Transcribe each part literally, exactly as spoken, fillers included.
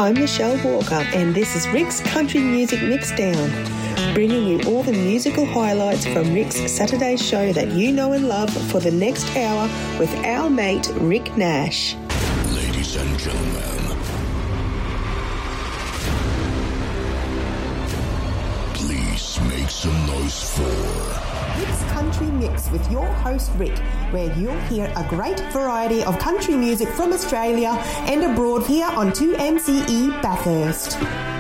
I'm Michelle Walker, and this is Rick's Country Music Mixdown, bringing you all the musical highlights from Rick's Saturday show that you know and love for the next hour with our mate Rick Nash. Ladies and gentlemen, please make some noise for Rick's Country Mix with your host Rick, where you'll hear a great variety of country music from Australia and abroad here on two M C E Bathurst.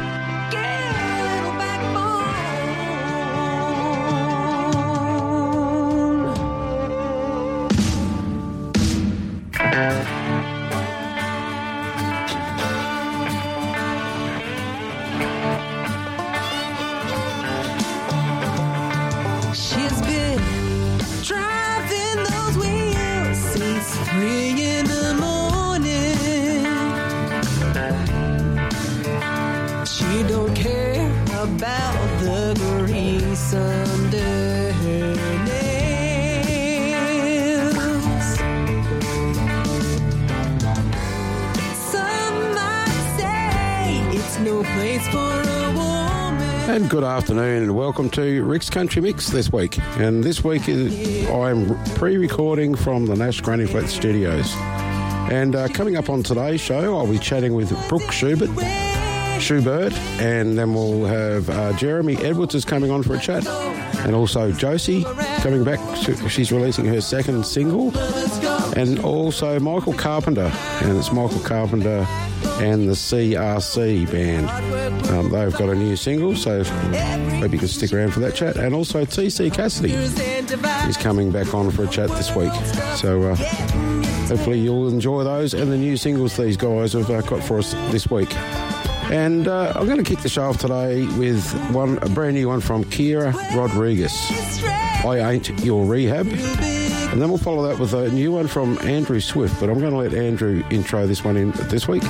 And good afternoon and welcome to Rick's Country Mix this week. And this week is, I'm pre-recording from the Nash Granny Flat Studios. And uh, coming up on today's show, I'll be chatting with Brooke Schubert, Schubert, and then we'll have uh, Jeremy Edwards is coming on for a chat. And also Josie coming back. She's releasing her second single. And also Michael Carpenter. And it's Michael Carpenter and the C R C band. Um, they've got a new single, so hope you can stick around for that chat. And also T C Cassidy is coming back on for a chat this week. So uh, hopefully you'll enjoy those and the new singles these guys have uh, got for us this week. And uh, I'm going to kick the show off today with one a brand new one from Kira Rodriguez, I Ain't Your Rehab. And then we'll follow that with a new one from Andrew Swift, but I'm going to let Andrew intro this one in this week.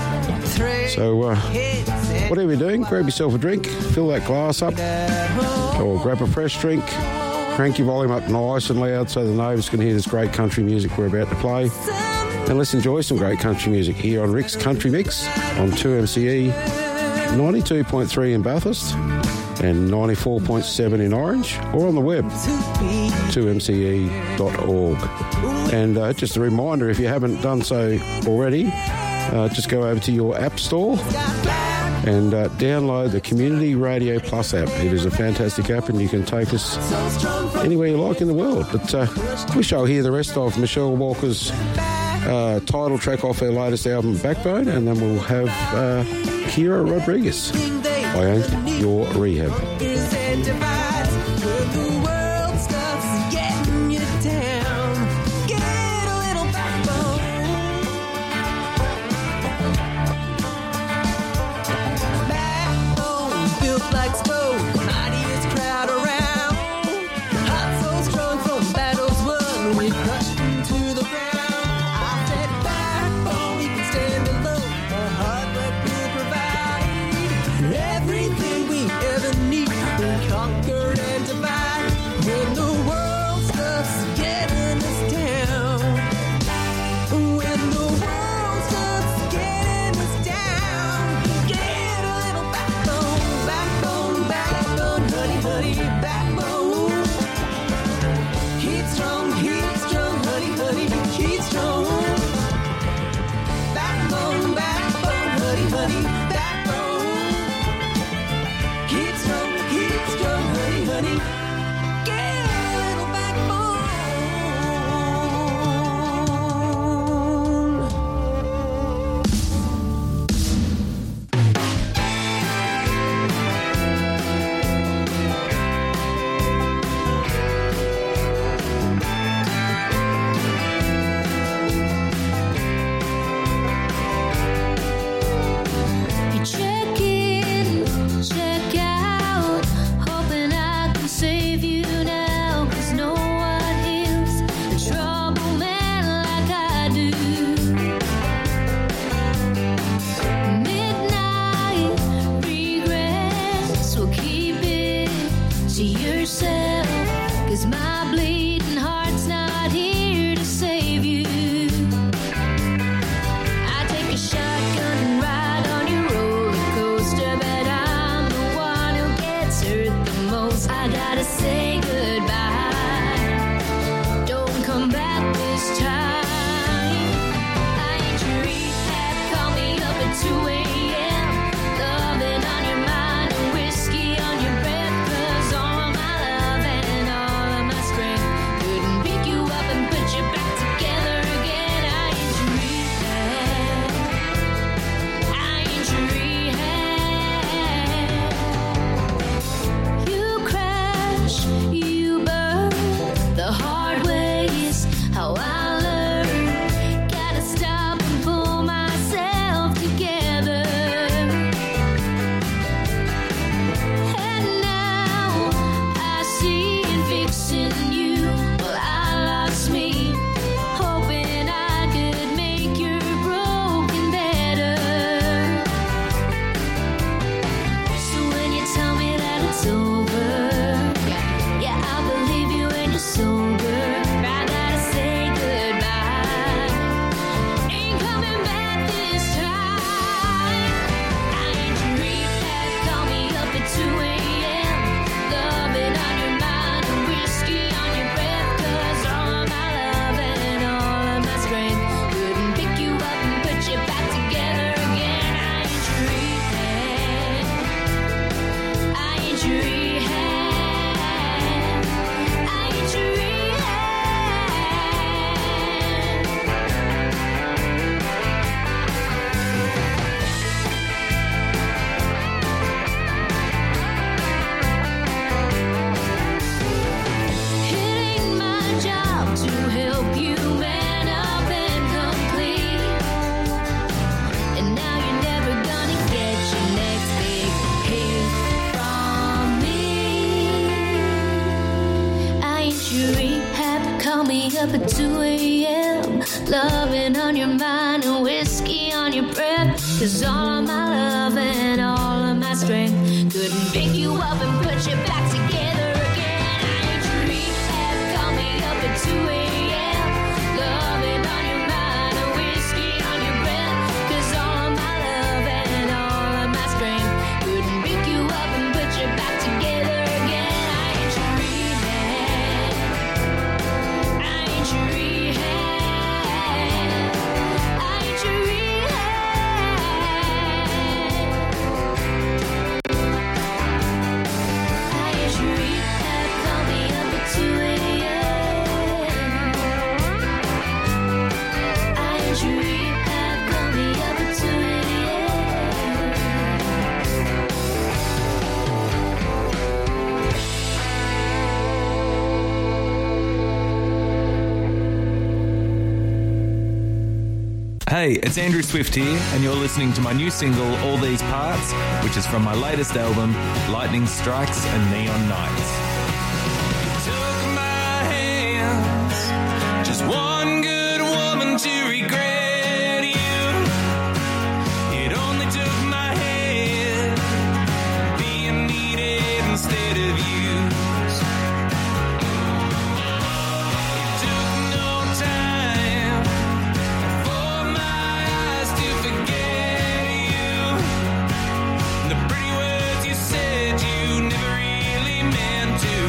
So uh, whatever you're doing, grab yourself a drink, fill that glass up, or grab a fresh drink, crank your volume up nice and loud so the neighbours can hear this great country music we're about to play. And let's enjoy some great country music here on Rick's Country Mix on two M C E, ninety-two point three in Bathurst and ninety-four point seven in Orange, or on the web, two M C E dot org. And uh, just a reminder, if you haven't done so already, uh, just go over to your app store and uh, download the Community Radio Plus app. It is a fantastic app and you can take us anywhere you like in the world. But uh, we shall hear the rest of Michelle Walker's uh, title track off her latest album, Backbone, and then we'll have uh, Kira Rodriguez, I Ain't Your Rehab. Everything we ever need, we conquer and divide. two a.m. Loving on your mind and whiskey on your breath. 'Cause all of my love and all of my strength couldn't pick you up and put you back together again. I ain't your rehab. I ain't your rehab. You crash, you burn. The hard way is how I learn. Gotta stop and pull myself together. And now I see in fixing you, well, I lost me, hoping I could make your broken better. So when you tell me that it's over, yeah, I believe you when you're sober. I gotta say goodbye. Ain't coming back this time. I ain't your rehab. Call me up at two a.m. Loving on your mind and whiskey on your breath. 'Cause all of my love and all of my strength couldn't pick you up and put you back together again. I ain't your rehab. I ain't your rehab. I ain't your rehab. It ain't my job to help you man up and complete. And now you're never gonna get your next big hit from me. I ain't your rehab. Call me up at two a.m. Loving on your mind and whiskey on your breath. 'Cause all of my love and all of my strength couldn't pick you up and put you back together again. I ain't your rehab. Call me up at two a.m. Loving on your mind and whiskey on your breath. 'Cause all of my love and all of my strength couldn't pick you up and put you back together again. I ain't your rehab. I ain't your rehab. I ain't your rehab. I ain't your rehab. Call me up at two a.m. I ain't your rehab. Call me up at two a.m. Hey, it's Andrew Swift here, and you're listening to my new single, All These Parts, which is from my latest album, Lightning Strikes and Neon Nights. Took my hands, just one good woman to regret you. It only took my head, being needed instead of used. It took no time for my eyes to forget you. The pretty words you said you never really meant to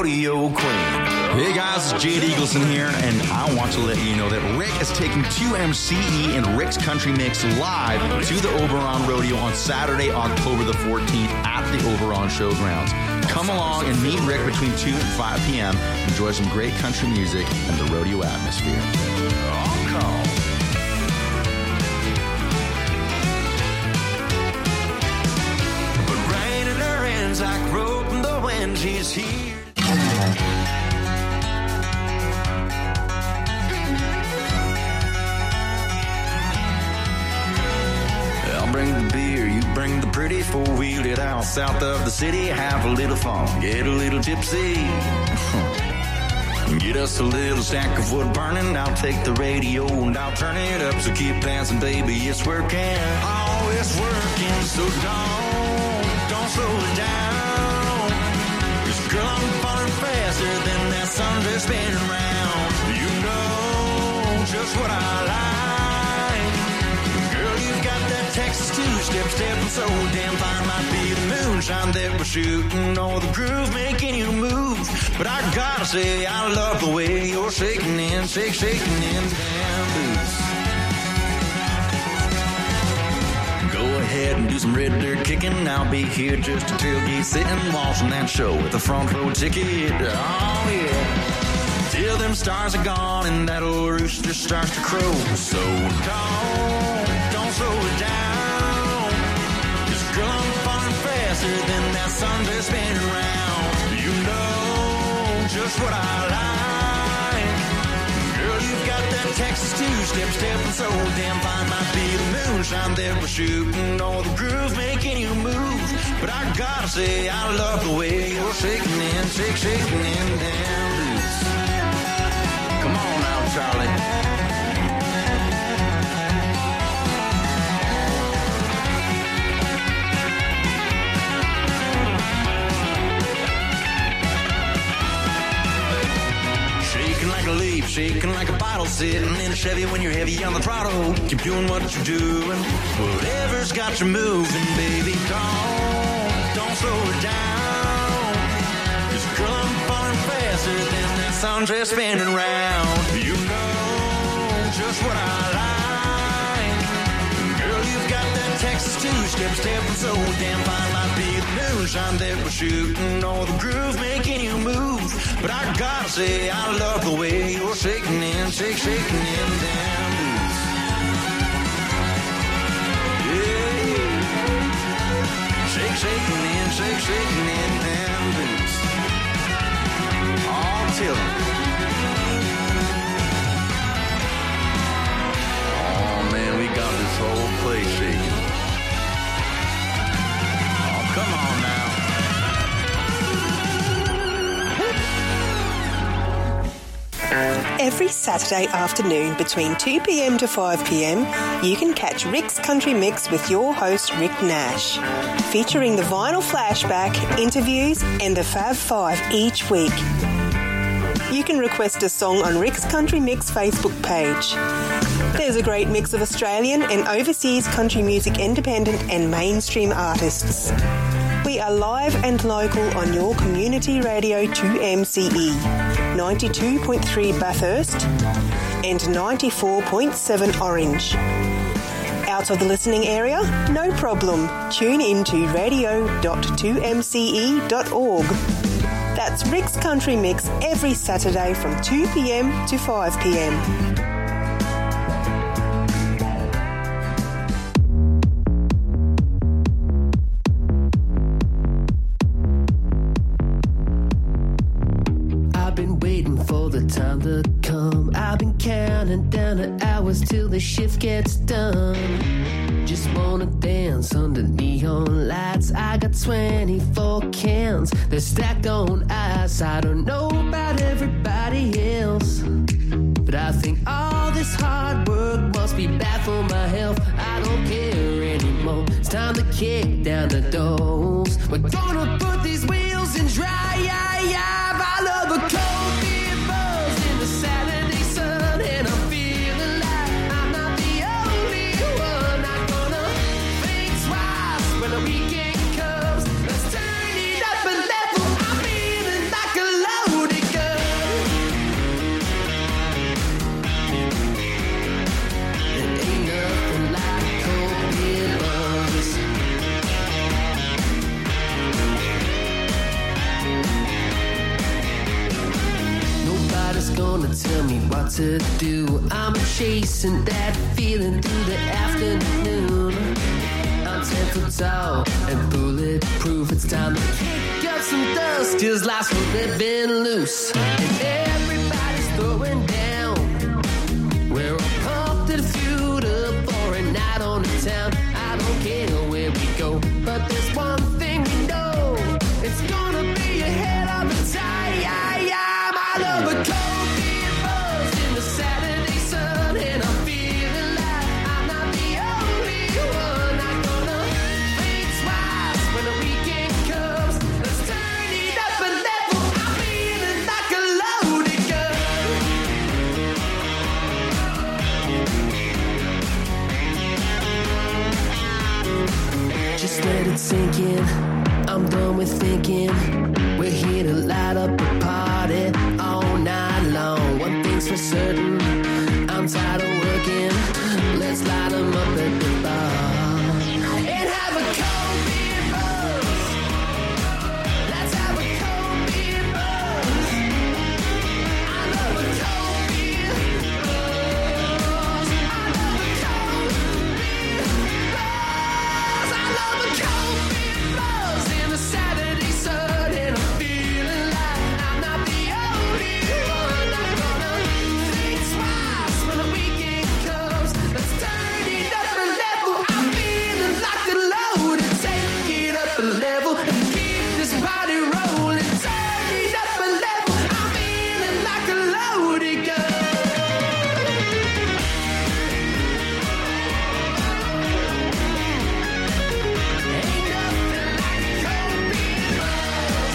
rodeo queen. Hey guys, it's Jade Eagleson here, and I want to let you know that Rick is taking two M C E and Rick's Country Mix live to the Oberon Rodeo on Saturday, October the fourteenth at the Oberon Showgrounds. Come along and meet Rick between two and five p.m. Enjoy some great country music and the rodeo atmosphere. On call. But rain in her hands like rope in the wind, she's here. Bring the beer, you bring the pretty four-wheeled it out south of the city, have a little fun, get a little tipsy. Get us a little stack of wood burning, I'll take the radio and I'll turn it up, so keep dancing, baby, it's working. Oh, it's working, so don't, don't slow it down. Cause girl, I'm falling faster than that sun just spinning round. You know just what I like. You've got that Texas two-step, stepping so damn fine. Might be the moonshine that we're shooting, or the groove making you move. But I gotta say, I love the way you're shaking in, shake, shaking in damn boots. Go ahead and do some red dirt kicking. I'll be here just to tailgate sitting, watching that show with a front row ticket. Oh yeah. Till them stars are gone and that old rooster starts to crow. So don't, don't slow it down. Cause girl, I'm falling faster than that sun just spinning round. You know just what I like. Girl, you've got that Texas two-step, stepping so damn fine. Might be the moonshine that we're shooting, or the groove making you move. But I gotta say, I love the way you're shaking in, shake, shaking in damn boots. Come on now, Charlie. Shaking like a leaf, shaking like a bottle, sitting in a Chevy when you're heavy on the throttle. Keep doing what you're doing, whatever's got you moving, baby. Don't, don't slow it down. Cause girl, I'm falling faster than that sun just spinning round. You know just what I like. Girl, you've got that Texas two-step, stepping so damn fine. Might be the moonshine that we're shooting, or the groove making you move. But I gotta say, I love the way you're shaking in, shake, shaking in damn boots. Yeah. Shake, shaking in, shake, shaking in damn boots. All till oh man, we got this whole place shaking. Oh, come on now. Every Saturday afternoon between two p.m. to five p.m, you can catch Rick's Country Mix with your host Rick Nash, featuring the vinyl flashback, interviews and the Fab Five each week. You can request a song on Rick's Country Mix Facebook page. There's a great mix of Australian and overseas country music, independent and mainstream artists. We are live and local on your community radio two M C E, ninety-two point three Bathurst and ninety-four point seven Orange. Out of the listening area? No problem. Tune in to radio dot two m c e dot org. That's Rick's Country Mix every Saturday from two p.m. to five p.m. Time to come. I've been counting down the hours till the shift gets done. Just wanna dance under neon lights. I got twenty-four cans, they're stacked on ice. I don't know about everybody else, but I think all this hard work must be bad for my health. I don't care anymore, it's time to kick down the doors. We're gonna put these wheels in drive. I love the cold beer buzz in the Saturday sun, and I'm feeling like I'm not the only one. Not gonna think twice when the weekend comes. Let's turn it up a level. I'm feeling like a love. tell me what to do. I'm chasing that feeling through the afternoon. I'm ten foot tall and bulletproof. It's time to kick up some dust, 'cause life's for living loose. And everybody's throwing down. We're all pumped and fueled up for a night on the town. I don't care where we go, but there's one thing we know. It's gonna be a hell of a time. I love a cold beer buzz in the Saturday sun, and I'm feeling like I'm not the only one. Not gonna think twice when the weekend comes. Let's turn it up a level. I'm feeling like a loaded gun. Just let it sink in. I'm done with thinking. We're here to light up a party all night long. One thing's for certain, I'm tired of working. Let's light them up at the bar and have a cold beer buzz. Let's have a cold beer buzz. I love a cold beer buzz. I love a cold beer buzz. I love a cold beer buzz in the Saturday sun, and I'm feeling like I'm not the only one. Not gonna think twice when the weekend comes. Let's turn it up a level. I'm feeling like a load and take it up a level and keep this party rolling. Turn it up a level. I'm feeling like a loaded gun. Ain't nothing like a cold beer buzz.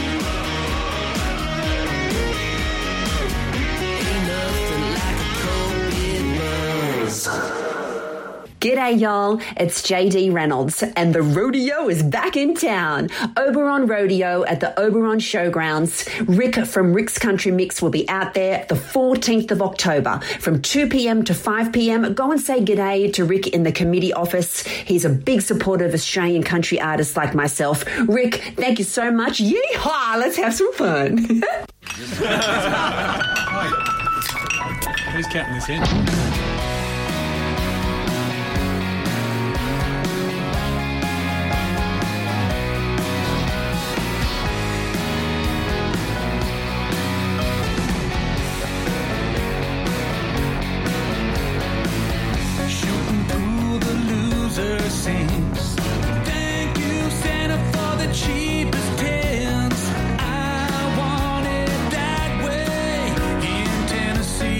Ain't nothing like a cold beer buzz. G'day, y'all. It's J D Reynolds, and the rodeo is back in town. Oberon Rodeo at the Oberon Showgrounds. Rick from Rick's Country Mix will be out there the fourteenth of October from two p.m. to five p.m. Go and say g'day to Rick in the committee office. He's a big supporter of Australian country artists like myself. Rick, thank you so much. Yeehaw! Let's have some fun. Who's counting this in? Shooting through the loser sings. Thank you, Santa, for the cheapest tents. I want it that way in Tennessee.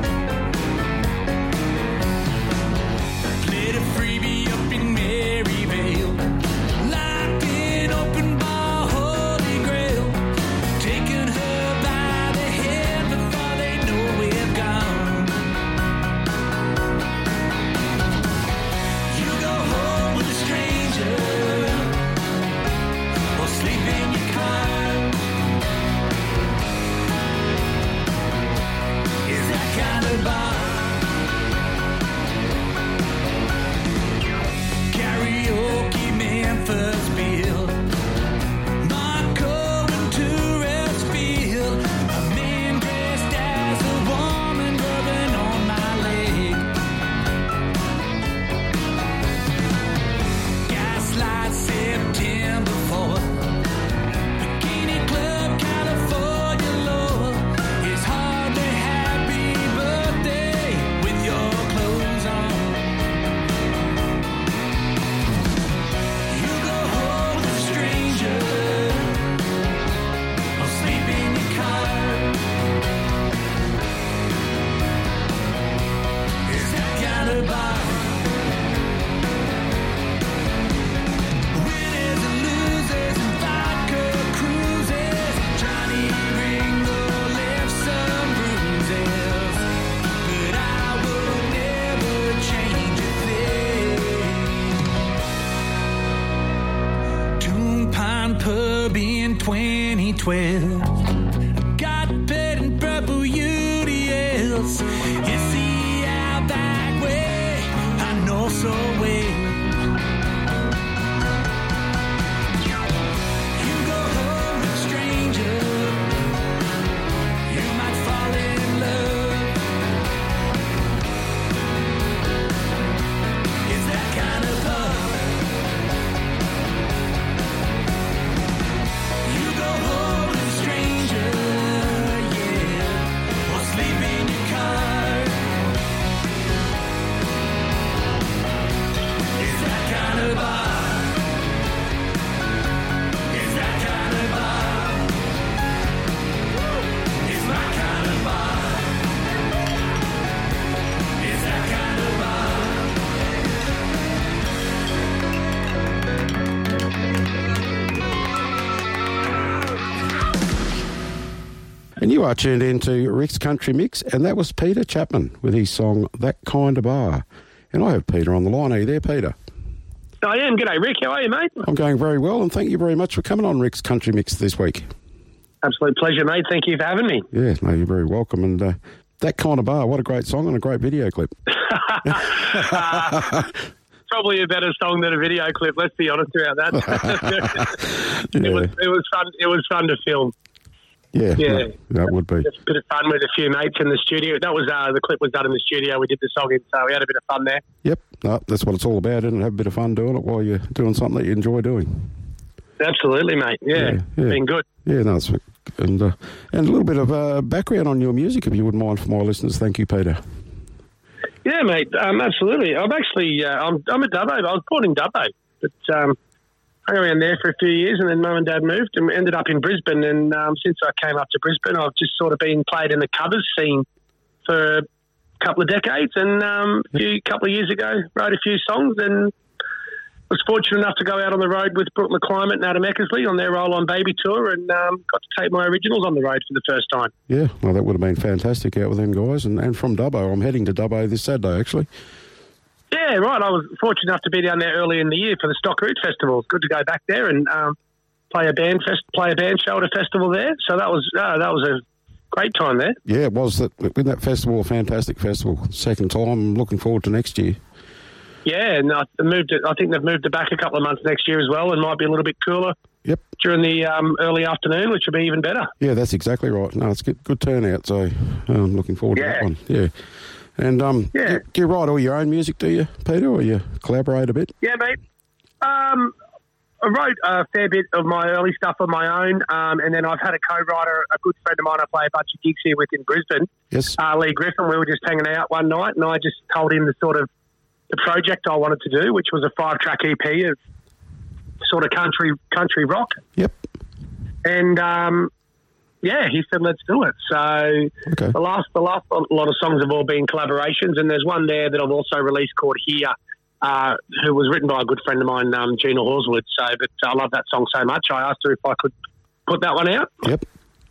Played a freebie up in Maryvale. Locked in open bar, Holy Grail. Taking her by the hand before they know we're gone. You go home with a stranger or sleep in your car. Is that kind of bar? Karaoke, Memphis, Bill. Marco and tourist feel. A man dressed as a woman rubbing on my leg. Gaslight September fourth. Bikini Club, California love. It's hardly happy birthday with your clothes on. You go home with a stranger or sleep in your car. Is that kind of bar? Winners and losers and vodka cruises. Johnny Ringo left some bruises, but I will never change a thing. Toon Pine Pub in twenty twelve. Got paid in purple U D Ls. It's the outback way I know so well. You go home with a stranger. You might fall in love You are tuned into Rick's Country Mix, and that was Peter Chapman with his song That Kind of Bar. And I have Peter on the line. Are you there, Peter? I am. G'day, Rick. How are you, mate? I'm going very well, and thank you very much for coming on Rick's Country Mix this week. Absolute pleasure, mate. Thank you for having me. Yeah, no, you're very welcome. And uh, That Kind of Bar, what a great song and a great video clip. uh, probably a better song than a video clip, let's be honest about that. yeah. it, was, it was fun. It was fun to film. Yeah, yeah, no, that would be. Just a bit of fun with a few mates in the studio. That was uh, the clip was done in the studio. We did the song in, so we had a bit of fun there. Yep, no, that's what it's all about, isn't it? Have a bit of fun doing it while you're doing something that you enjoy doing. Absolutely, mate. Yeah, yeah, yeah. Been good. Yeah, no, it's, and uh, and a little bit of uh, background on your music, if you wouldn't mind, for my listeners. Thank you, Peter. Yeah, mate. Um, absolutely. I'm actually uh, I'm I'm a Dubbo. I was born in Dubbo, but um, hung around there for a few years, and then Mum and Dad moved and ended up in Brisbane. And um, since I came up to Brisbane, I've just sort of been played in the covers scene for a couple of decades. And um, a few, couple of years ago, wrote a few songs and was fortunate enough to go out on the road with Brooke McClimate and Adam Eckersley on their Roll On Baby tour, and um, got to take my originals on the road for the first time. Yeah, well, that would have been fantastic out with them guys. And, and from Dubbo, I'm heading to Dubbo this Saturday, actually. Yeah, right. I was fortunate enough to be down there early in the year for the Stock Root Festival. It's good to go back there and um, play a band fest, play a band show at a festival there. So that was uh, that was a great time there. Yeah, it was. That in that festival, a fantastic festival. Second time. I'm looking forward to next year. Yeah, and I moved it. I think they've moved it back a couple of months next year as well, and might be a little bit cooler. Yep. During the um, early afternoon, which will be even better. Yeah, that's exactly right. No, it's good, good turnout. So I'm looking forward yeah. to that one. Yeah. And um, yeah. do, do you write all your own music, do you, Peter, or you collaborate a bit? Yeah, mate. Um, I wrote a fair bit of my early stuff on my own, um, and then I've had a co-writer, a good friend of mine I play a bunch of gigs here with in Brisbane, yes. uh, Lee Griffin. We were just hanging out one night, and I just told him the sort of the project I wanted to do, which was a five-track E P of sort of country country rock. Yep. And um, yeah, he said, let's do it. So okay. the last the last lot of songs have all been collaborations, and there's one there that I've also released called Here, uh, who was written by a good friend of mine, um, Gina Horswood. So, but I love that song so much, I asked her if I could put that one out. Yep.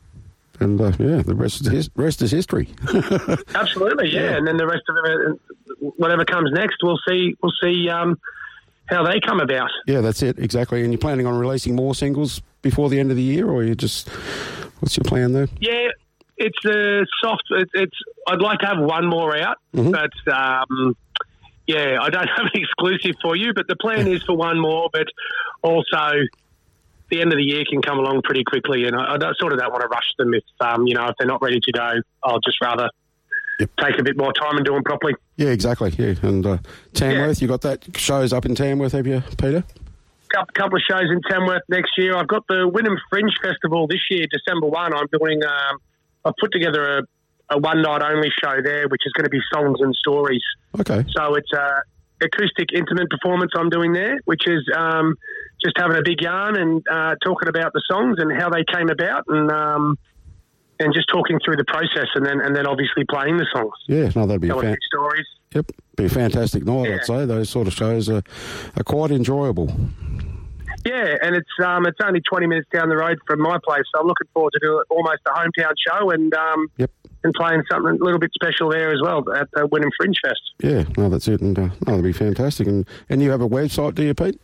And uh, yeah, the rest is his, rest is history. Absolutely, yeah. yeah. And then the rest of it, whatever comes next, we'll see. We'll see um, how they come about. Yeah, that's it exactly. And you're planning on releasing more singles before the end of the year, or you just what's your plan there? Yeah, it's a soft. It, it's. I'd like to have one more out, mm-hmm. but um, yeah, I don't have an exclusive for you. But the plan is for one more, but also. The end of the year can come along pretty quickly, and I, I don't, sort of don't want to rush them if um, you know if they're not ready to go. I'll just rather yep. take a bit more time and do them properly. Yeah, exactly. Yeah, and uh, Tamworth, yeah. you got that shows up in Tamworth, have you, Peter? Couple, couple of shows in Tamworth next year. I've got the Wynnum Fringe Festival this year, December first. I'm doing. Um, I've put together a, a one night only show there, which is going to be songs and stories. Okay. So it's a acoustic intimate performance I'm doing there, which is. Um, Just having a big yarn and uh, talking about the songs and how they came about, and um, and just talking through the process, and then and then obviously playing the songs. Yeah, no, that'd be Telling a fan- stories. Yep, be a fantastic night. Yeah. I'd say those sort of shows are, are quite enjoyable. Yeah, and it's um it's only twenty minutes down the road from my place, so I'm looking forward to do almost a hometown show and um yep. and playing something a little bit special there as well at the Wynnum Fringe Fest. Yeah, no, that's it, and uh, no, that'd be fantastic. And and you have a website, do you, Pete?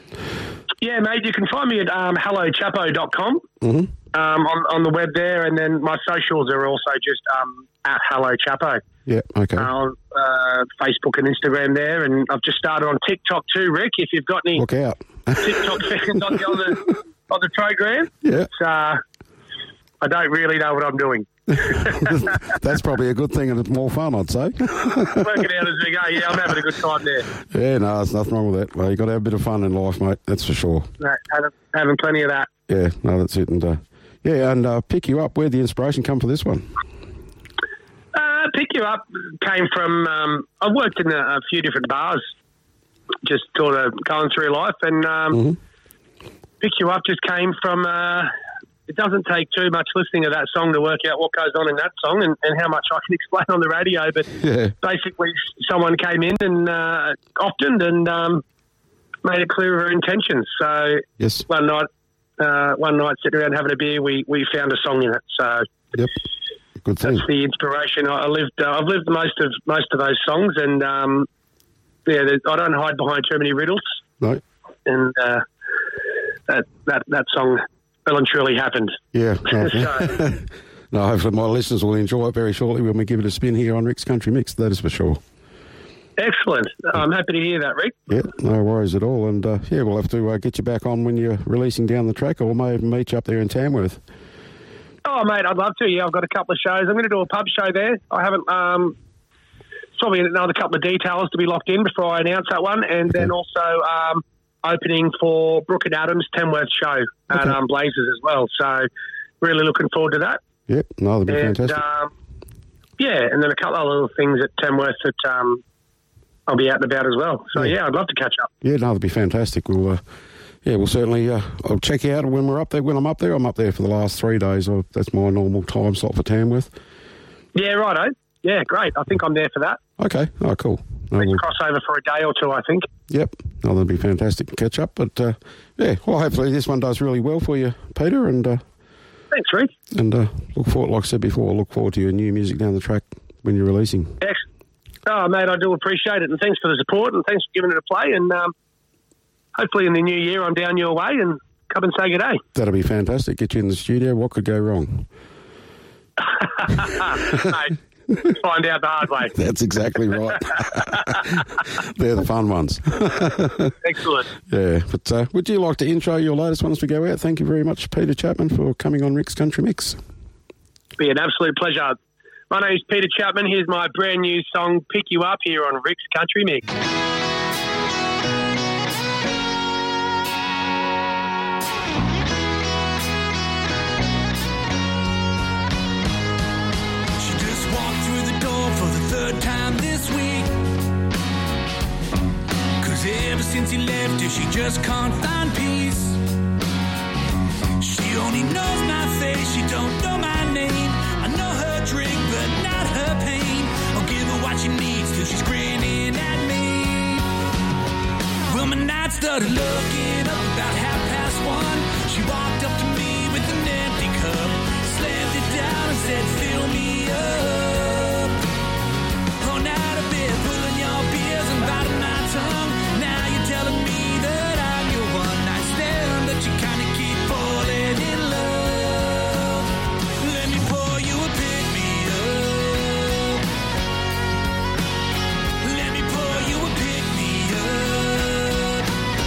Yeah, mate, you can find me at um, hello chapo dot com mm-hmm. um, on, on the web there, and then my socials are also just um, at Hello Chapo. Yeah, okay. Uh, uh, Facebook and Instagram there, and I've just started on TikTok too, Rick, if you've got any Look out. TikTok fans on, the, on, the, on the program. Yeah. It's, uh, I don't really know what I'm doing. That's probably a good thing and it's more fun, I'd say. Working out as we go. Yeah, I'm having a good time there. Yeah, no, there's nothing wrong with that. Well, you've got to have a bit of fun in life, mate. That's for sure. No, having, having plenty of that. Yeah, no, that's it. And uh, yeah, and uh, pick you up. Where'd the inspiration come for this one? Uh, pick you up came from. Um, I've worked in a, a few different bars, just sort of going through life, and um, mm-hmm. pick you up just came from. Uh, It doesn't take too much listening to that song to work out what goes on in that song and, and how much I can explain on the radio. But yeah. basically, someone came in and uh, often and um, made it clear of her intentions. So yes. one night, uh, one night, sitting around having a beer, we, we found a song in it. So Yep. Good thing. That's the inspiration. I I lived. Uh, I've lived most of most of those songs, and um, yeah, there- I don't hide behind too many riddles. No. And uh, that that that song well and truly happened. Yeah. No, So- no, hopefully my listeners will enjoy it very shortly when we give it a spin here on Rick's Country Mix. That is for sure. Excellent. I'm happy to hear that, Rick. Yeah, no worries at all. And uh, yeah, we'll have to uh, get you back on when you're releasing down the track, or may even meet you up there in Tamworth. Oh, mate, I'd love to. Yeah, I've got a couple of shows. I'm going to do a pub show there. I haven't. Um, it's probably another couple of details to be locked in before I announce that one, and then also um, opening for Brooke and Adams' Tamworth show at Okay. um, Blazers as well. So really looking forward to that. Yep, no, that'd be And fantastic. um, yeah, and then a couple of little things at Tamworth that um, I'll be out and about as well. So Yeah. yeah, I'd love to catch up. Yeah, no, that'd be fantastic. We'll, uh, yeah, we'll certainly. Uh, I'll check you out when we're up there. When I'm up there, I'm up there for the last three days. Or that's my normal time slot for Tamworth. Yeah, righto. Yeah, great. I think I'm there for that. Okay. Oh, cool. No, Let's we'll- cross over for a day or two, I think. Yep. No, that'd be fantastic to catch up. But uh, yeah, well, hopefully this one does really well for you, Peter. And uh, Thanks, Rick. and uh, look forward, like I said before, look forward to your new music down the track when you're releasing. Excellent. Oh, mate, I do appreciate it, and thanks for the support, and thanks for giving it a play, and um, hopefully in the new year I'm down your way and come and say good day. That'll be fantastic. Get you in the studio. What could go wrong? Mate, find out the hard way. That's exactly right. They're the fun ones. Excellent. Yeah, but uh, would you like to intro your latest one as we go out? Thank you very much, Peter Chapman, for coming on Rick's Country Mix. Be an absolute pleasure. My name's Peter Chapman. Here's my brand new song, Pick You Up, here on Rick's Country Mix. She just walked through the door for the third time this week. Cause ever since he left her, she just can't find peace. She only knows my face, she don't know my name. I know her drink, but not her pain. I'll give her what she needs till she's grinning at me. Well, my night started looking up about half past one. She walked up to me with an empty cup, slammed it down and said, fill me up. Thrown out of bed, pulling your beers and biting my tongue. Now you're telling me that I'm your one night stand, but you kinda keep falling in love. Let me pour you a pick me up. Let me pour you a pick me up.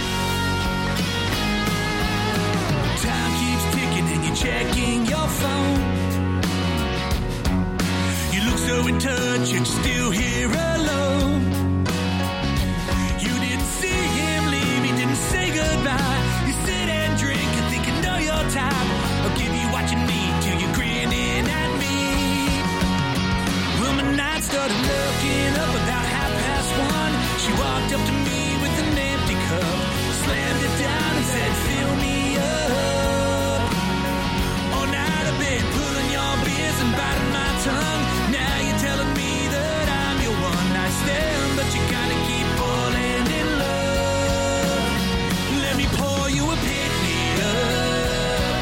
Time keeps ticking and you're checking your phone. You look so in touch and you're still here alone. You didn't see him leave, he didn't say goodbye. You sit and drink and think you know your time. I'll give you what you need till you're grinning at me. Well, my night started looking up about half past one. She walked up to me with an empty cup, slammed it down and said, fill me up. All night I've been pulling your beers and biting my tongue. Now you're telling me that I'm your one night stand, but you gotta keep falling in love. Let me pour you a pick me up.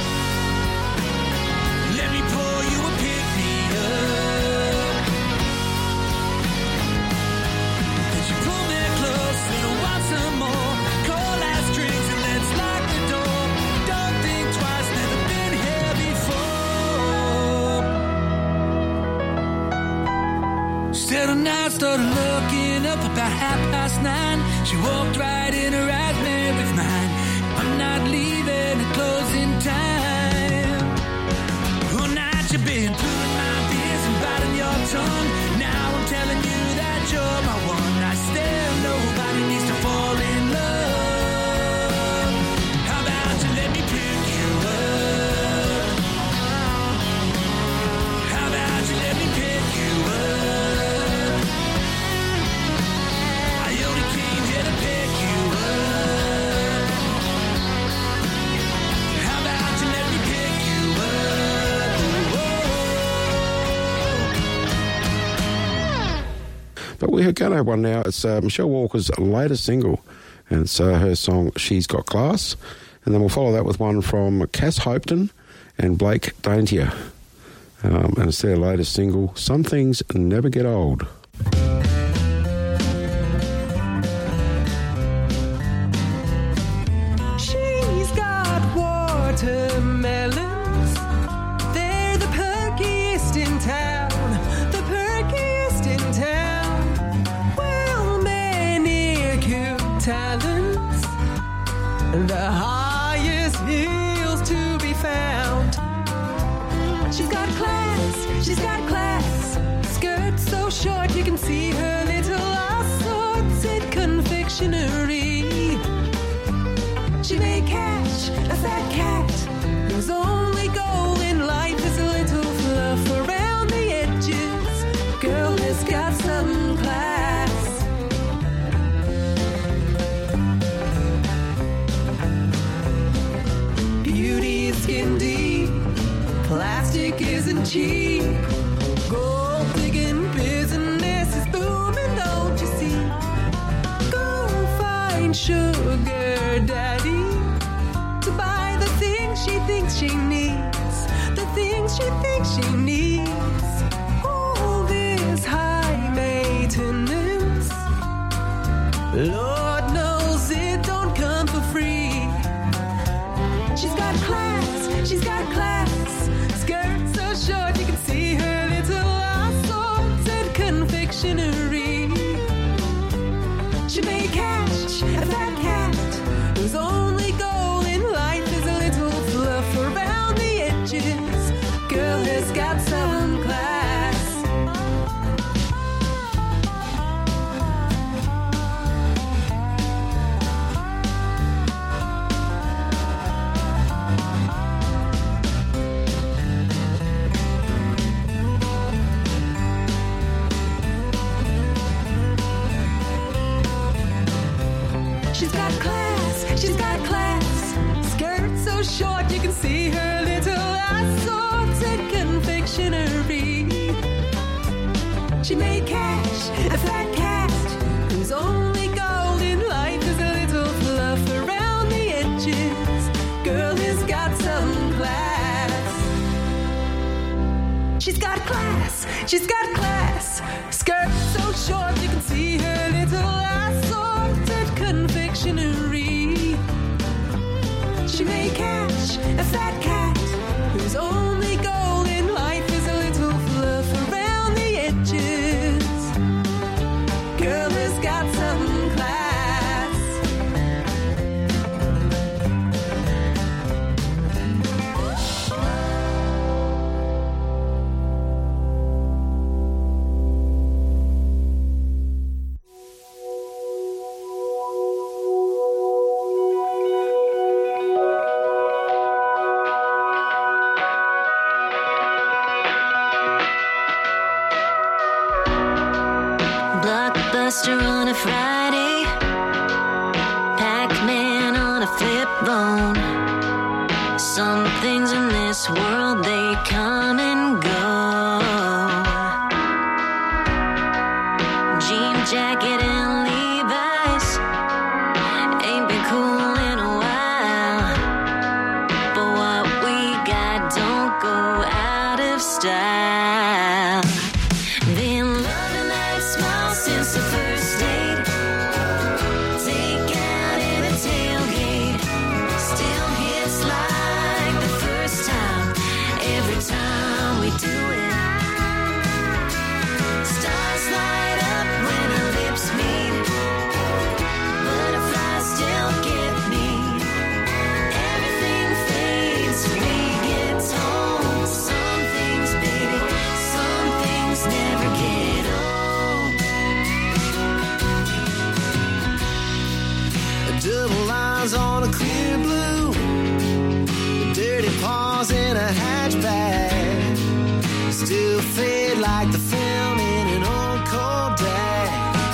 Let me pour you a pick me up. Did you pull me close and I want some more? Cold last drinks and let's lock the door. Don't think twice, never been here before. Said a night started looking up about half past nine. She walked right in, her eyes met with mine. I'm not leaving at closing time. All night you've been pulling my beers and biting your tongue. Now I'm telling you that you're my one night stand. Nobody needs to fall in love. How about you let me pick you up? How about you let me pick you up? I only came here to pick you up. How about you let me pick you up? But we're going to have one now. It's uh, Michelle Walker's latest single, and it's uh, her song She's Got Class. And then we'll follow that with one from Cass Hopton and Blake Daintier. Um, and it's their latest single, Some Things Never Get Old. She's got watermelons. They're the perkiest in town. The perkiest in town. Well, manicure talents. The highest heels to be found. She's got class, she's got class. Skirt so short you can see her little assorted confectionery. She may catch a fat cat whose only goal in life is a little fluff around the edges. Girl has got some class. Beauty is skin deep. Plastic isn't cheap. Gold digging business is booming, don't you see? Go find sugar daddy to buy the things she thinks she needs. The things she thinks she needs. All this high maintenance, Lord knows it don't come for free. She's got class, she's got class. Skirt so short you can see her little assorted confectionery. She may catch a fat cat whose only goal in life is a little fluff around the edges. Girl has got some class. She's got class, she's got class. Skirt so short you can see her little assorted confectionery. She may catch a fat cat whose only goal in life is a little fluff around the edges. Girl has got some class. She's got class, she's got class. Skirt so short you can see her little assorted confectionery. She may catch a fat cat whose only goal in life is a little fluff around the edges. Girl has got some class. Blockbuster on a Friday, Pac-Man on a flip phone. Some things in this world, they come and go. Jean jacket and Levi's ain't been cool in a while, but what we got don't go out of style. Been loving that smile since the first date. Take out in a tailgate. Still hits like the first time. Every time we do it. Stars light up when our lips meet. Butterflies still get me. Everything fades. We get told some things, baby. Some things never get old. Double lines on a clear blue, dirty paws in a hatchback, still fade like the film in an old Kodak.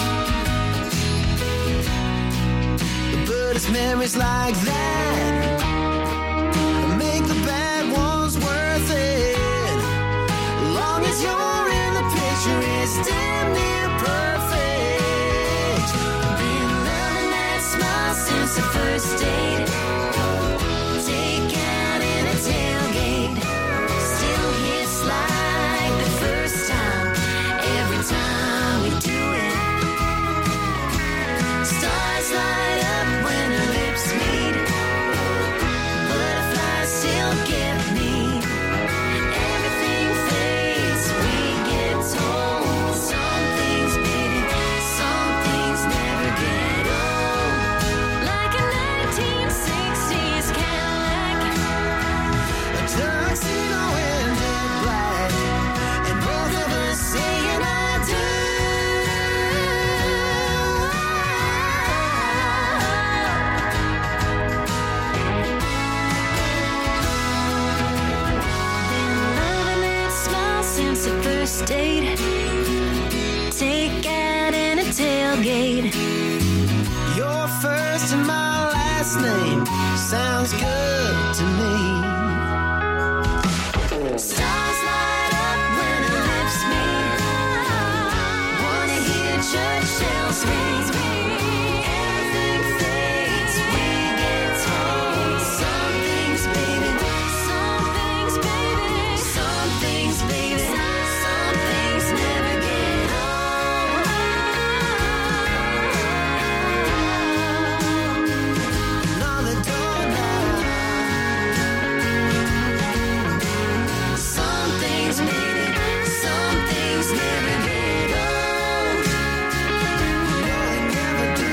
But it's memories like that make the bad ones worth it. Long as you're in the picture, it's damn near perfect. Been loving that smile since the first date. Take out in a tailgate. Still hits like tailgate. Your first and my last name sounds good to me. Stars light up when it lifts me. Wanna hear church bells ring. Everything fades, we get told. Some things, baby. Some things, baby. Some things, baby. Some things never get old. No, they don't now. Some things, baby. Some things never get old. No, they never do.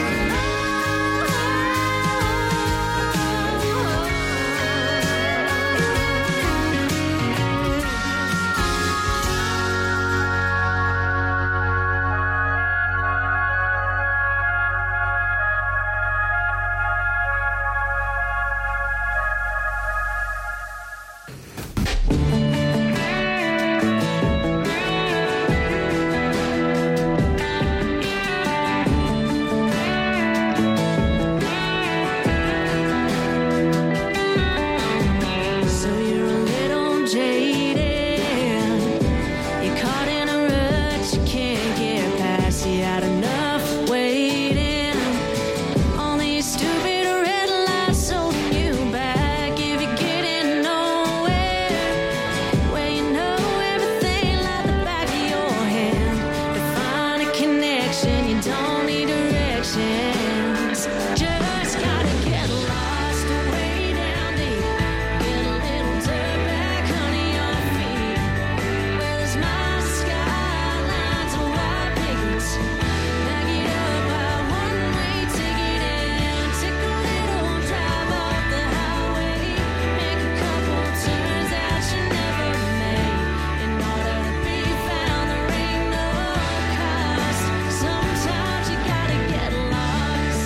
So you're a little jaded. You're caught in a rut you can't get past. You had enough waiting on these stupid red lights holding you back. If you're getting nowhere, where you know everything like the back of your hand, to find a connection, you don't need directions. Just gotta get lost way down deep. Get a little dirt back under your feet. Where there's my skylines and white pickets. Back it up by one-way ticket and take a little drive off the highway. Make a couple turns that you never made. In order to be found, there ain't no cost. Sometimes you gotta get lost.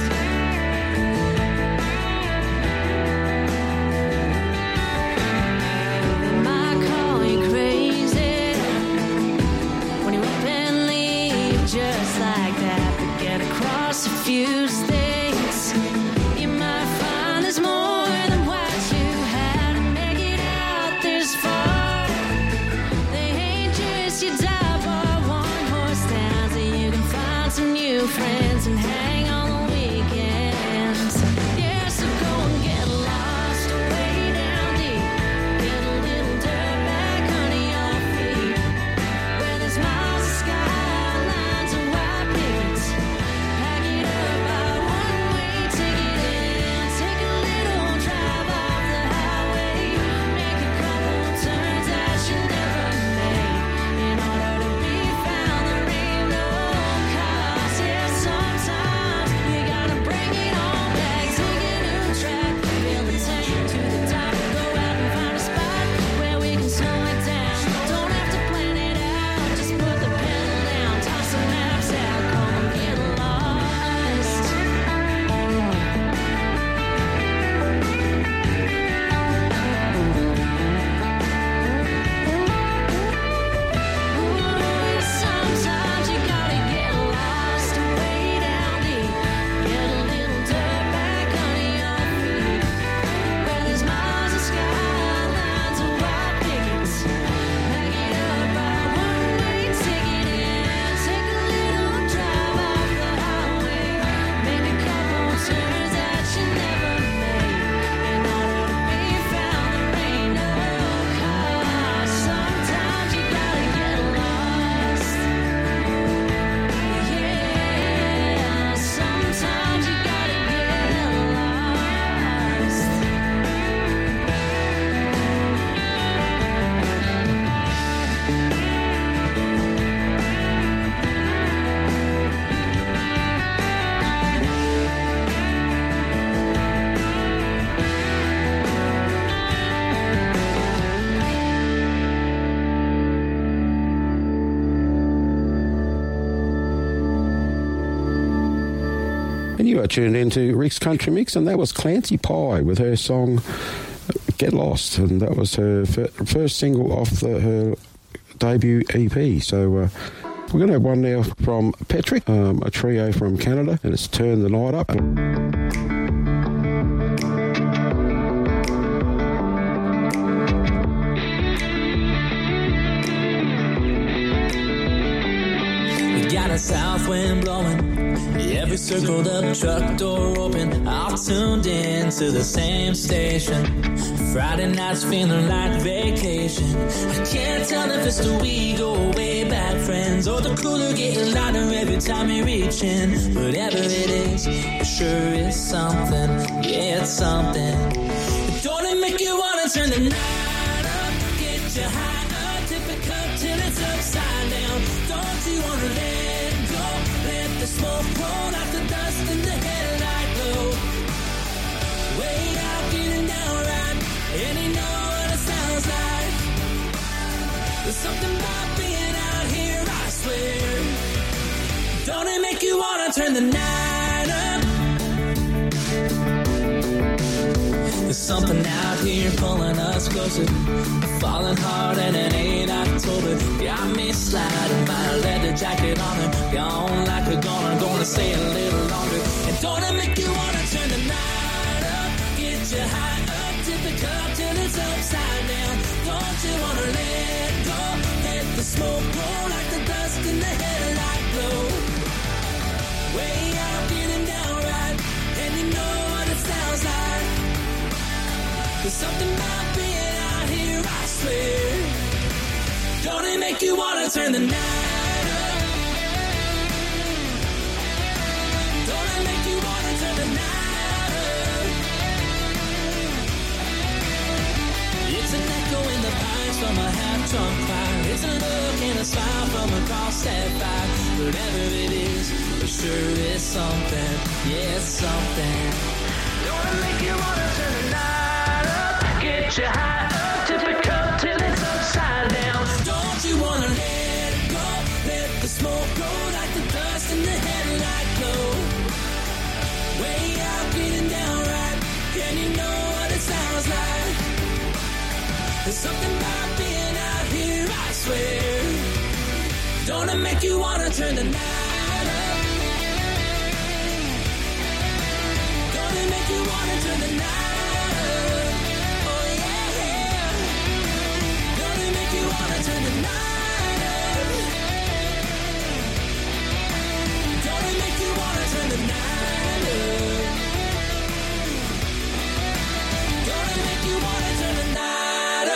They might call you crazy when you up and leave just like that. But get across a few things, you might find there's more than what you had. And make it out this far. They ain't just your dive bar, one horse towns. And you can find some new friends and hang on the weekends. Yeah, so go and get lost way down deep. Get a little dirt back under your feet. Where there's miles of skylines and white pickets. Pack it up by one-way ticket and take a little drive off the highway. Make a couple turns that you never made. In order to be found, there ain't no cost. Yeah, sometimes you gotta bring it all back. Take a new track, fill the tank to the top. Go out and find a spot where we can slow it down. Don't have to plan it out, just put the pedal down. Toss the maps out, go and get lost. Sometimes you gotta get lost way down deep. Get a little dirt back under your feet. Where there's miles of skylines and white pickets. Pack it up by one-way ticket and take a little drive off the highway. Make a couple turns that you never made. In order to be found, there ain't no cost. Sometimes you gotta get lost. Yeah, sometimes you gotta get lost. And you are tuned into Rick's Country Mix, and that was Clancy Pye with her song Get Lost, and that was her fir- first single off the, her debut E P. So uh, We're going to have one now from Patrick, um, a trio from Canada, and it's Turn the Night Up. Got a south wind blowing, every circled up truck door open, all tuned in to the same station. Friday nights feeling like vacation. I can't tell if it's the we go way back friends or the cooler getting lighter every time you reach in. Whatever it is, it sure is something. Yeah, it's something. Don't it make you wanna turn the night up, get you high up, tip it cup till it's upside down. Don't you wanna let go, let the smoke roll out the dust in the headlight glow. Way out, getting down right, and you know what it sounds like. There's something about being out here, I swear. Don't it make you wanna turn the night up? There's something out here pulling us closer, falling hard and it ain't October. Got me sliding my leather jacket on her, gone like a goner, gonna stay a little longer. And don't it make you wanna turn the night up, get you high up, tip the cup till it's upside down. Don't you wanna let go, let the smoke roll like the dust in the headlight glow. Way out, getting down right, and you know what it sounds like. There's something about being out here, I swear. Don't it make you wanna turn the night up? Don't it make you wanna turn the night up? It's an echo in the pines from a half-drunk choir. It's a look and a smile from across that fire. Whatever it is, it sure is something. Yeah, it's something. Don't it make you wanna turn the night up? Get you high up, tip it cup till it's upside down. Don't you wanna let it go, let the smoke roll like the dust in the headlight glow. Way out, getting down right, and you know what it sounds like. There's something about being out here, I swear. Don't it make you wanna turn the night up? Don't it make you wanna turn the night up? Wanna turn the night up? Don't it make you wanna turn the night up? Don't it make you wanna turn the night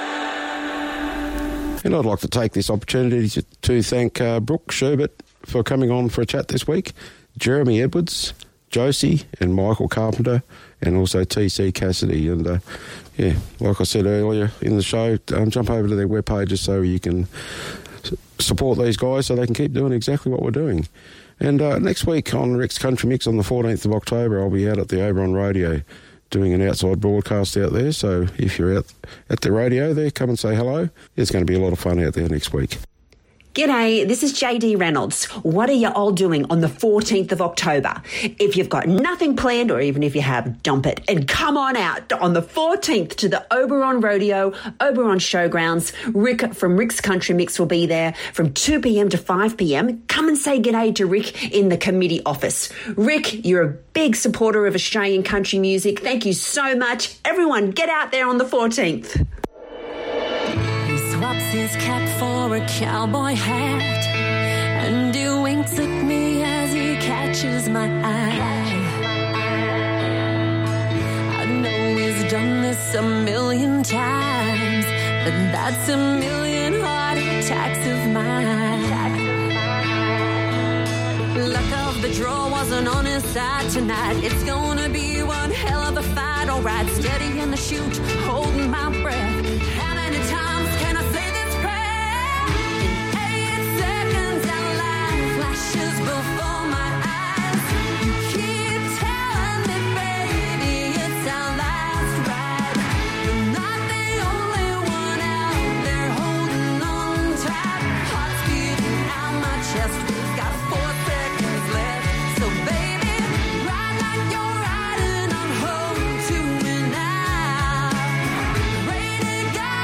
up? And I'd like to take this opportunity to, to thank uh, Brooke Sherbert for coming on for a chat this week, Jeremy Edwards, Josie and Michael Carpenter, and also T C Cassidy. And uh, yeah, like I said earlier in the show, um, jump over to their web pages so you can s- support these guys so they can keep doing exactly what we're doing. And uh, next week on Rick's Country Mix on the fourteenth of October, I'll be out at the Oberon Radio doing an outside broadcast out there. So if you're out at the radio there, come and say hello. It's going to be a lot of fun out there next week. G'day, this is J D Reynolds. What are you all doing on the fourteenth of October? If you've got nothing planned, or even if you have, dump it and come on out on the fourteenth to the Oberon Rodeo, Oberon Showgrounds. Rick from Rick's Country Mix will be there from two p.m. to five p.m. Come and say g'day to Rick in the committee office. Rick, you're a big supporter of Australian country music. Thank you so much. Everyone, get out there on the fourteenth. Swaps his cap for a cowboy hat, and he winks at me as he catches my eye. I know he's done this a million times, but that's a million heart attacks of mine. Luck of the draw wasn't on his side tonight. It's gonna be one hell of a fight. Alright, steady in the chute, holding my breath. How many times can I say this prayer? In eight seconds, our life flashes before my eyes. You keep telling me, baby, it's our last ride. You're not the only one out there holding on tight. Heart's beating out my chest. We've got four seconds left. So, baby, ride like you're riding on home to me now. Pray to God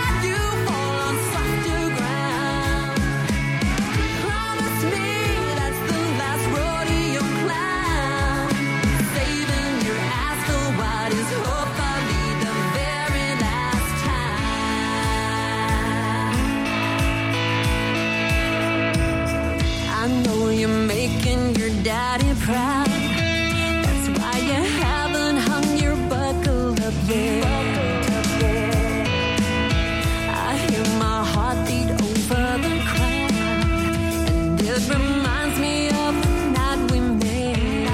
daddy proud. That's why you haven't hung your buckle up yet. I hear my heartbeat over the crowd, and it reminds me of the night we met.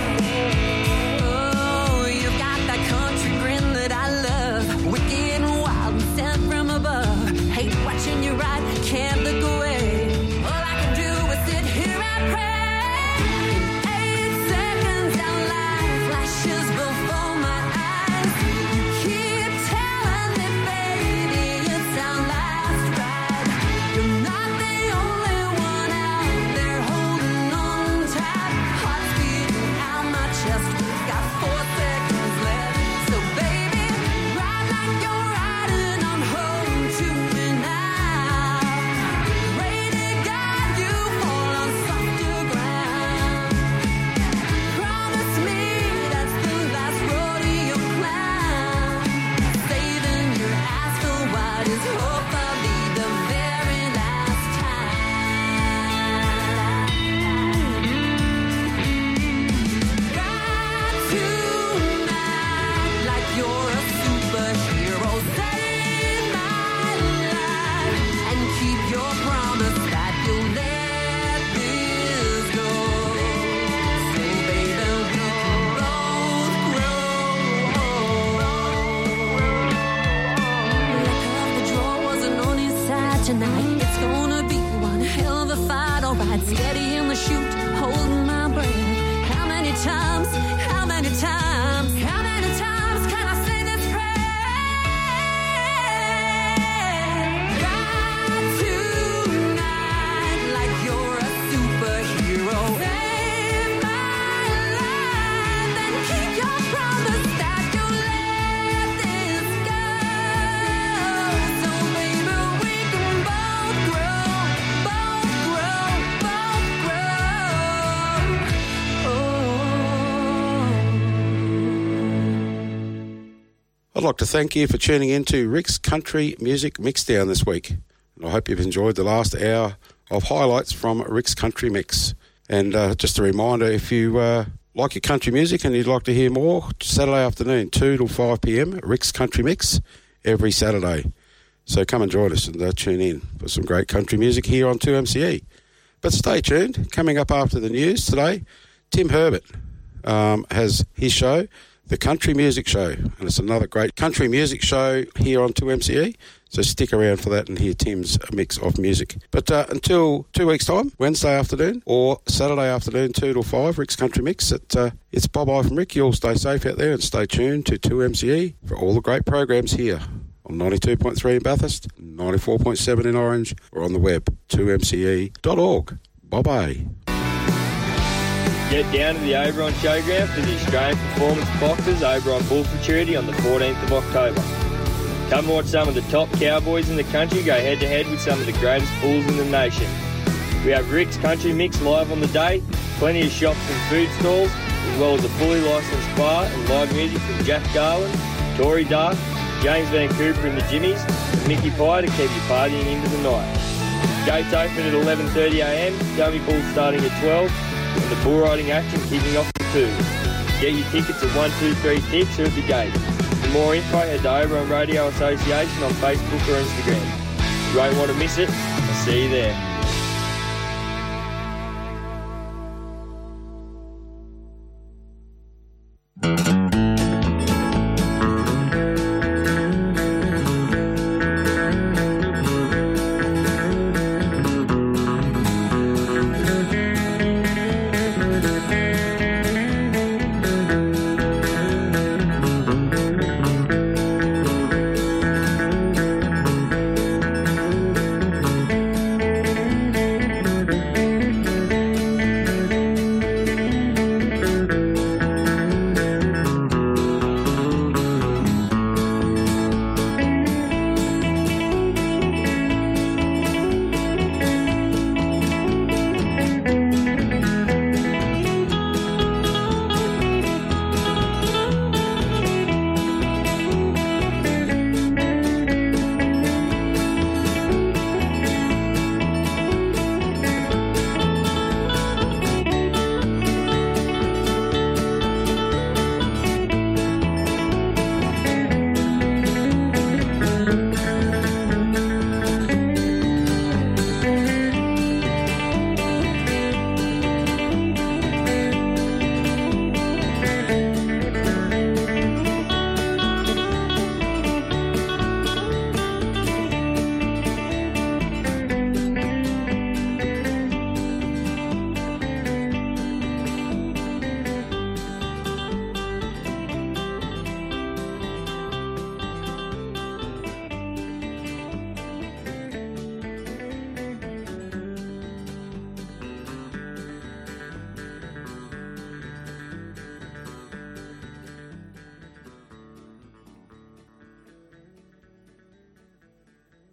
Oh, you've got that country grin that I love, wicked and wild and sent from above. Hate watching you ride, can't look away. All I can do is sit here and pray. Eight seconds our life flashes before my eyes. Keep telling me, baby, it's our last ride. You're not the only one out there holding on tight. Heart's beating out my chest. We've got four seconds left. So baby, ride like you're riding on home to me now. Pray to God you fall on softer ground. Promise me that's the last rodeo clown. Saving your ass for what is hopefully the very last time. Ride tonight like you're a superhero. Save my life and keep your promise that you'll let this go. So baby, we can both grow. Luck of the draw wasn't on his side tonight. It's gonna be one hell of a fight. Alright, steady in the chute, holding my breath. How many times? How many times? How many times can I say this prayer? Ride tonight like you're a superhero. Save my life and keep your promise that you'll let this go. So baby, we can both grow, both grow, both grow. I'd like to thank you for tuning in to Rick's Country Music Mixdown this week. And I hope you've enjoyed the last hour of highlights from Rick's Country Mix. And uh, just a reminder, if you uh, like your country music and you'd like to hear more, Saturday afternoon, two till five p.m, Rick's Country Mix, every Saturday. So come and join us and uh, tune in for some great country music here on two M C E. But stay tuned. Coming up after the news today, Tim Herbert um, has his show, The Country Music Show. And it's another great country music show here on two M C E. So stick around for that and hear Tim's mix of music. But uh, until two weeks' time, Wednesday afternoon or Saturday afternoon, two till five, Rick's Country Mix. It, uh, it's Bob-I from Rick. You all stay safe out there and stay tuned to two M C E for all the great programs here on ninety-two point three in Bathurst, ninety-four point seven in Orange, or on the web, two m c e dot org. Bye-bye. Get down to the Oberon Showground for the Australian Performance Boxers over on Bull Futurity on the fourteenth of October. Come watch some of the top cowboys in the country go head-to-head with some of the greatest bulls in the nation. We have Rick's Country Mix live on the day, plenty of shops and food stalls, as well as a fully licensed bar and live music from Jack Garland, Tory Dark, James Van Cooper and the Jimmies, and Mickey Pye to keep you partying into the night. Gates open at eleven thirty a m, dummy bulls starting at twelve, and the bull riding action kicking off at two. Get your tickets at one two three Tips or at the gate. For more info, head to Oberon Radio Association on Facebook or Instagram. You won't want to miss it. I'll see you there.